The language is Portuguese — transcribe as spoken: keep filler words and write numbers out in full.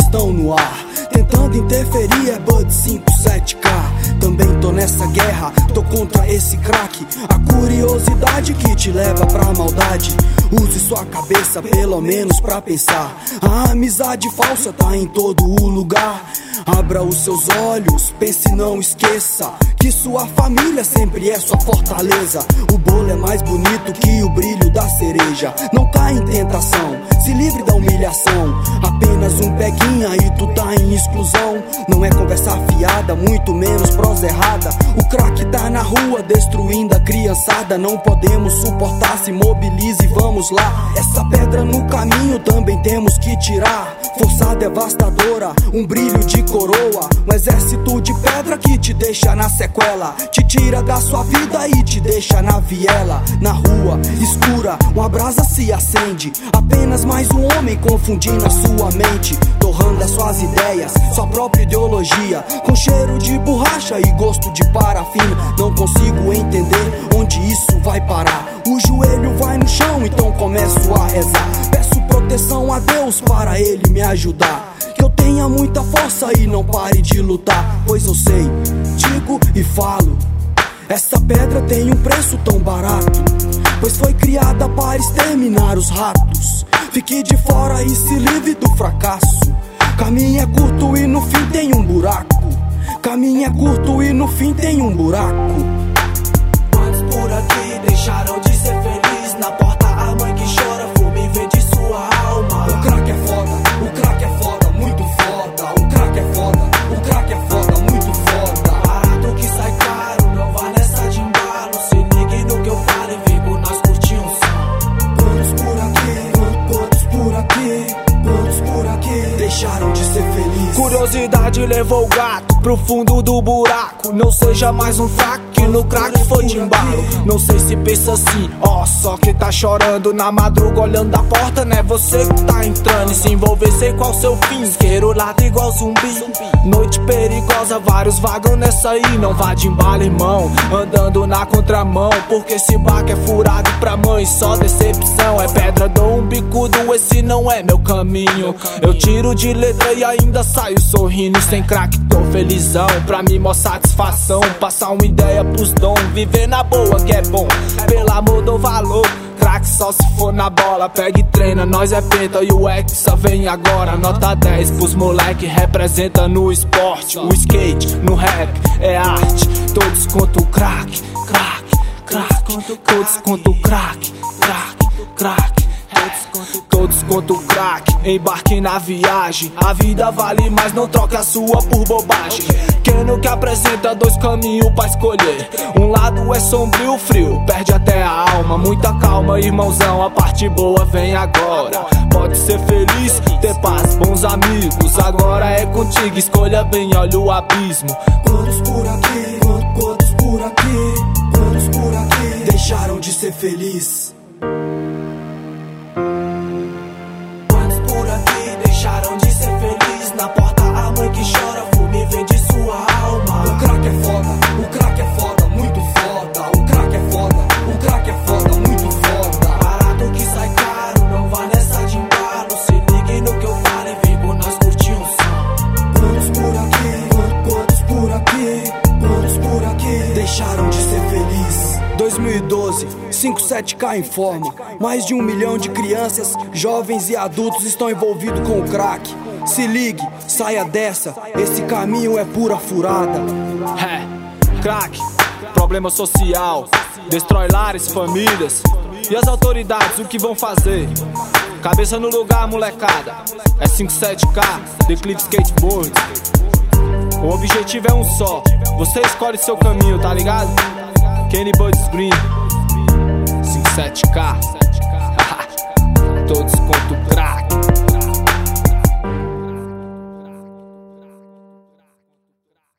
estão no ar. Tentando interferir é Bud cinco sete K. Também tô nessa guerra, tô contra esse crack. A curiosidade que te leva pra maldade. Use sua cabeça pelo menos pra pensar. A amizade falsa tá em todo o lugar. Abra os seus olhos, pense e não esqueça que sua família sempre é sua fortaleza. O bolo é mais bonito que o brilho da cereja. Não cai em tentação, se livre da humilhação. Apenas um peguinha e tu tá em exclusão. Não é conversa fiada, muito menos prosa errada. O crack tá na rua destruindo a criançada. Não podemos suportar, se mobilize, vamos lá. Essa pedra no caminho também temos que tirar. Força devastadora, um brilho de coroa. Um exército de pedra que te deixa na sequela. Te tira da sua vida e te deixa na viela. Na rua escura, uma brasa se acende. Apenas mais um homem confundindo a sua mente, torrando as suas ideias, sua própria ideologia, com cheiro de borracha e gosto de parafina. Não consigo entender onde isso vai parar. O joelho vai no chão, então começo a rezar. Peço proteção a Deus para Ele me ajudar. Que eu tenha muita força e não pare de lutar. Pois eu sei, digo e falo, essa pedra tem um preço tão barato, pois foi criada para exterminar os ratos. Fique de fora e se livre do fracasso. Caminho é curto e no fim tem um buraco. Caminho é curto e no fim tem um buraco. Quantos por aqui deixaram de ser feliz? Na porta a mãe que chora, fome vende sua alma. O crack é foda, o crack é foda, muito foda. O crack é foda, o crack é foda, muito foda. Barato que sai caro, não vá nessa de embalo. Se ligue no que eu falo e vem por nós curtir um som. Quantos por aqui, quantos por aqui, quantos por aqui deixaram de ser felizes? Curiosidade levou o gato pro fundo do buraco. Não seja mais um fraco que no crack foi de embalo. Não sei se pensa assim, ó, só que tá chorando na madruga olhando da porta, né? Você que tá entrando e se envolver, sei qual seu fim. Isqueiro lado igual zumbi. Noite perigosa, vários vagam nessa aí. Não vá de embalo, irmão, andando na contramão, porque esse barco é furado pra mãe, só decepção. É pedra, dou um bicudo, esse não é meu caminho. Eu tiro de letra e ainda saio sorrindo. Sem crack tô felizão, pra mim mó satisfação. Passar uma ideia pros dom, viver na boa que é bom. Pelo amor do valor, crack só se for na bola. Pega e treina, nós é penta e o Hexa vem agora. Nota dez pros moleque, representa no esporte. O skate, no rap, é arte. Todos contra o crack, crack, crack. Todos contra o crack, crack, crack. Todos contra o crack, embarque na viagem. A vida vale, mas não troque a sua por bobagem. Quem não que apresenta dois caminhos pra escolher. Um lado é sombrio, frio, perde até a alma. Muita calma, irmãozão, a parte boa vem agora. Pode ser feliz, ter paz, bons amigos. Agora é contigo, escolha bem, olha o abismo. Quantos por aqui, quantos por aqui, quantos por aqui deixaram de ser felizes? Deixaram de ser feliz. Na porta a mãe que chora, fome vende sua alma. O crack é foda, o crack é foda, muito foda. O crack é foda, o crack é foda, muito foda. Barato que sai caro, não vá nessa de embalo. Se ligue no que eu falo e vem por nós curtir um som. Quantos por aqui, quantos por aqui, quantos por aqui deixaram de ser felizes? dois mil e doze, cinco sete K informa. Mais de um milhão de crianças, jovens e adultos estão envolvidos com o crack. Se ligue, saia dessa, esse caminho é pura furada. É, crack, problema social, destrói lares, famílias. E as autoridades, o que vão fazer? Cabeça no lugar, molecada. É cinco sete K, Declive Skateboard. O objetivo é um só, você escolhe seu caminho, tá ligado? Kenny Buds Green, cinco sete K. Todos contra o crack.